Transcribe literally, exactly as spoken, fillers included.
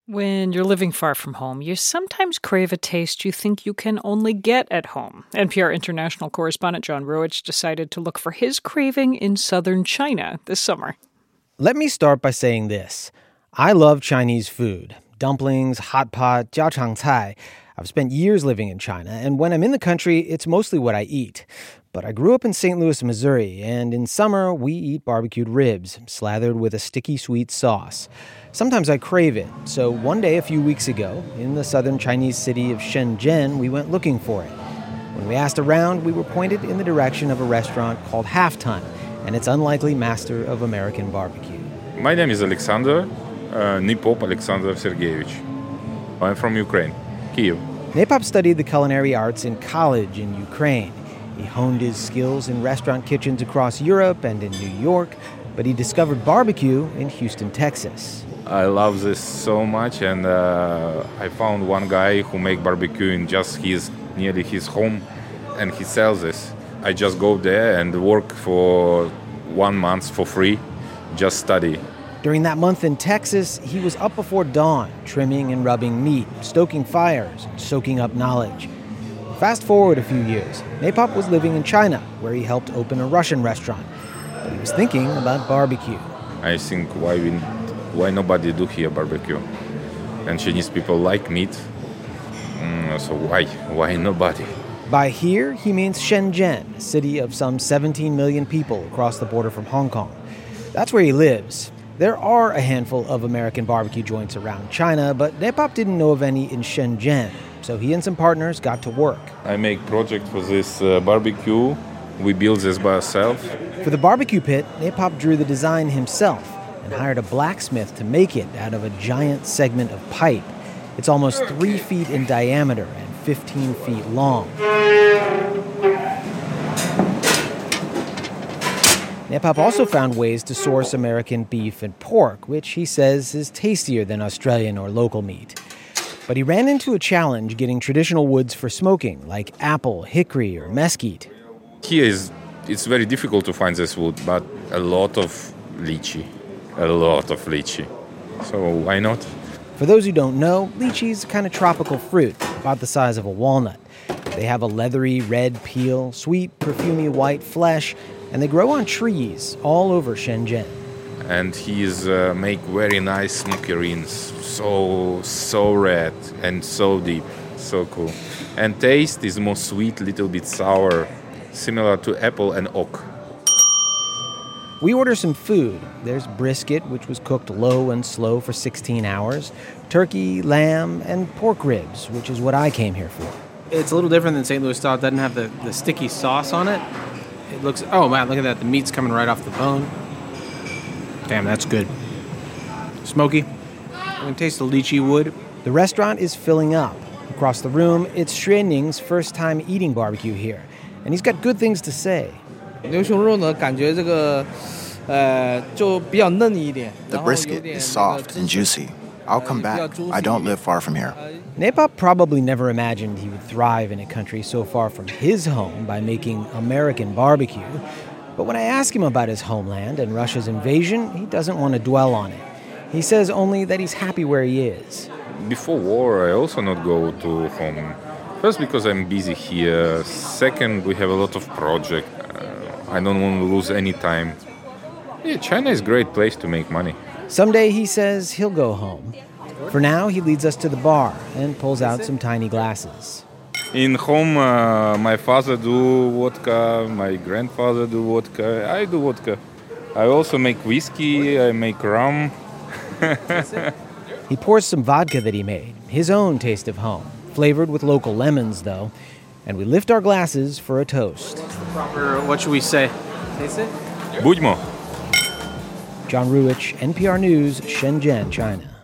When you're living far from home, you sometimes crave a taste you think you can only get at home. N P R international correspondent John Ruwitch decided to look for his craving in southern China this summer. Let me start by saying this. I love Chinese food. Dumplings, hot pot, jiaochang cai. I've spent years living in China, and when I'm in the country, it's mostly what I eat. But I grew up in Saint Louis, Missouri, and in summer, we eat barbecued ribs, slathered with a sticky sweet sauce. Sometimes I crave it, so one day a few weeks ago, in the southern Chinese city of Shenzhen, we went looking for it. When we asked around, we were pointed in the direction of a restaurant called Halftime, and its unlikely master of American barbecue. My name is Alexander, uh, Nepop Alexander Sergeyevich. I'm from Ukraine, Kyiv. Nepop studied the culinary arts in college in Ukraine. He honed his skills in restaurant kitchens across Europe and in New York, but he discovered barbecue in Houston, Texas. I love this so much, and uh, I found one guy who make barbecue in just his nearly his home, and he sells this. I just go there and work for one month for free, just study. During that month in Texas, he was up before dawn, trimming and rubbing meat, stoking fires, and soaking up knowledge. Fast forward a few years, Nepop was living in China, where he helped open a Russian restaurant. But he was thinking about barbecue. I think why we, why nobody do here barbecue, and Chinese people like meat, mm, so why why nobody? By here, he means Shenzhen, a city of some seventeen million people across the border from Hong Kong. That's where he lives. There are a handful of American barbecue joints around China, but Nepop didn't know of any in Shenzhen, so he and some partners got to work. I make project for this uh, barbecue. We build this by ourselves. For the barbecue pit, Nepop drew the design himself and hired a blacksmith to make it out of a giant segment of pipe. It's almost three feet in diameter and fifteen feet long. Nepop also found ways to source American beef and pork, which he says is tastier than Australian or local meat. But he ran into a challenge getting traditional woods for smoking, like apple, hickory, or mesquite. Here is it's very difficult to find this wood, but a lot of lychee, a lot of lychee. So why not? For those who don't know, lychee is a kind of tropical fruit, about the size of a walnut. They have a leathery red peel, sweet, perfumey white flesh, and they grow on trees all over Shenzhen. And he's uh, make very nice smoky rings, so so red and so deep, so cool. And taste is more sweet, little bit sour, similar to apple and oak. We order some food. There's brisket, which was cooked low and slow for sixteen hours, turkey, lamb, and pork ribs, which is what I came here for. It's a little different than Saint Louis style. It doesn't have the, the sticky sauce on it. It looks, oh man, look at that. The meat's coming right off the bone. Damn, that's good. Smoky. I can taste the lychee wood. The restaurant is filling up. Across the room, it's Xue Ning's first time eating barbecue here, and he's got good things to say. The brisket is soft and juicy. I'll come back. I don't live far from here. Nepop probably never imagined he would thrive in a country so far from his home by making American barbecue. But when I ask him about his homeland and Russia's invasion, he doesn't want to dwell on it. He says only that he's happy where he is. Before war, I also not go to home. First, because I'm busy here. Second, we have a lot of projects. Uh, I don't want to lose any time. Yeah, China is a great place to make money. Someday, he says, he'll go home. For now, he leads us to the bar and pulls out some tiny glasses. In home, uh, my father do vodka, my grandfather do vodka, I do vodka. I also make whiskey, I make rum. He pours some vodka that he made, his own taste of home, flavored with local lemons, though, and we lift our glasses for a toast. Proper, what should we say? Taste it? Budьмо. John Ruwitch, N P R News, Shenzhen, China.